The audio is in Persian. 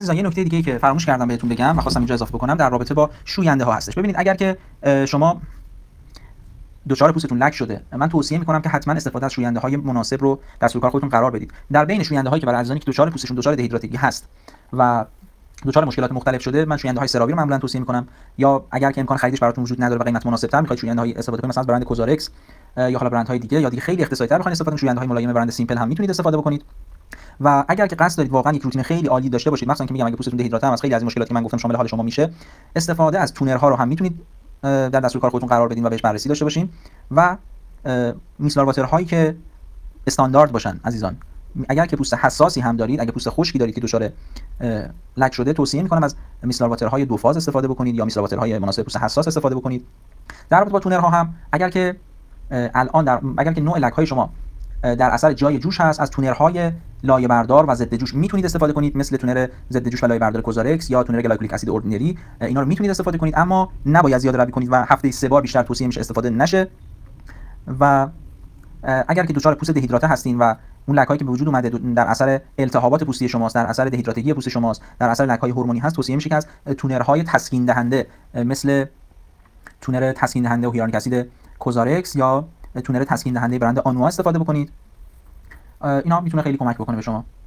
یه نکته دیگه که فراموش کردم بهتون بگم و خواستم اینجا اضافه بکنم در رابطه با شوینده ها هستش. ببینید اگر که شما دچار پوستتون لک شده، من توصیه میکنم که حتما استفاده از شوینده های مناسب رو در سلوک کار خودتون قرار بدید. در بین شوینده هایی که برای عزیزانی که دچار پوستشون دچار دهیدراتگی هست و دچار مشکلات مختلف شده، من شوینده های سراوی رو معمولا توصیه میکنم، یا اگر که امکان خریدش براتون وجود نداره و قیمت مناسب‌تر میخواید شوینده های استفاده کنید، مثلا از برند کوزارکس یا حالا برندهای دیگه، یا دیگه خیلی اقتصادی‌تر بخواید استفاده کنید، شوینده های ملایم برند سیمپل هم میتونید استفاده بکنید. و اگر که قصد دارید واقعا یک روتین خیلی عالی داشته باشید، مثلا که میگم اگه پوستتون دهیدراته هم از خیلی از این مشکلاتی که من گفتم شامل حال شما میشه، استفاده از تونرها رو هم میتونید در دستور کار خودتون قرار بدین و بهش بررسی داشته باشین. و میسلار واترهایی که استاندارد باشن عزیزان. اگر که پوست حساسی هم دارید، اگه پوست خشکی دارید که دچار لک شده، توصیه میکنم از میسلار واترهای دو فاز استفاده بکنید یا میسلار واترهای مناسب پوست حساس استفاده بکنید. در رابطه با تونرها هم اگر که اگر که نوع لک های شما در اثر جای جوش هست، از تونرهای لایه بردار و ضد جوش میتونید استفاده کنید، مثل تونر ضد جوش و لایه بردار کوزارکس یا تونر گلایکولیک اسید اوردینری. اینا رو میتونید استفاده کنید، اما نباید زیاده روی کنید و هفته 3 بار بیشتر توصیه میشه استفاده نشه. و اگر که دچار پوست دهیدراته هستین و اون لک‌هایی که به وجود اومده در اثر التهابات پوستی شماست، در اثر دهیدراتگی پوست شماست، در اثر لک‌های هورمونی هست، توصیه میشه که از تونرهای تسکین دهنده مثل تونر تسکین دهنده و هیالورونیک اسید کوزارکس یا تونر تسکین دهنده برند آنوا استفاده بکنید. اینا میتونه خیلی کمک بکنه به شما.